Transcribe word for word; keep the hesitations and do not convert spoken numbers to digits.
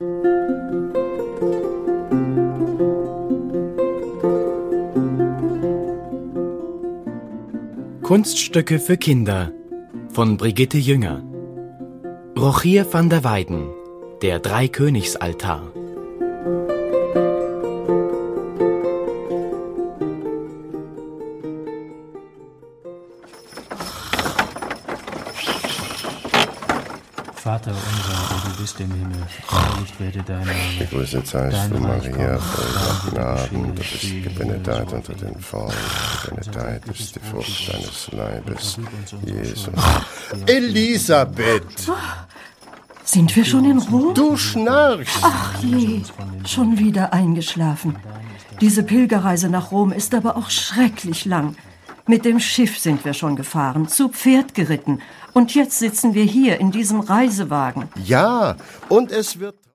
Kunststücke für Kinder von Brigitte Jünger. Rogier van der Weyden, der Dreikönigsaltar. Vater unser, der du bist im Himmel, geheiligt werde dein Name. Gegrüßet seist du, Maria, voll Gnaden, du bist gebenedeit unter den Frauen, gebenedeit ist die Frucht deines Leibes, Jesus. Elisabeth! Sind wir schon in Rom? Du schnarchst! Ach je, schon wieder eingeschlafen. Diese Pilgerreise nach Rom ist aber auch schrecklich lang. Mit dem Schiff sind wir schon gefahren, zu Pferd geritten. Und jetzt sitzen wir hier in diesem Reisewagen. Ja, und es wird...